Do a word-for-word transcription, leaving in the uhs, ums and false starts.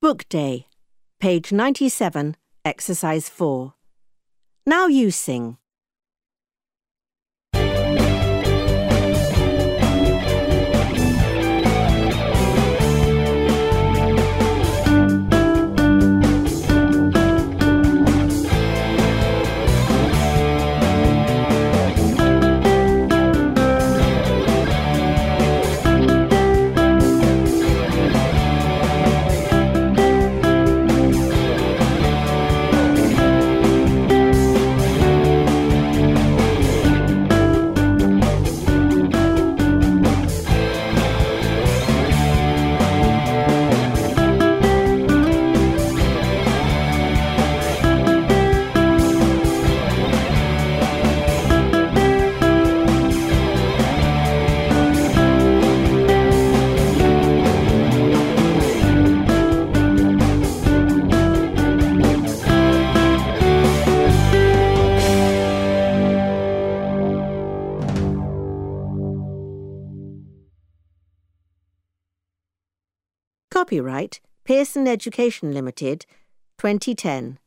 Book Day, page ninety-seven, exercise four. Now you sing. Copyright Pearson Education Limited, twenty ten.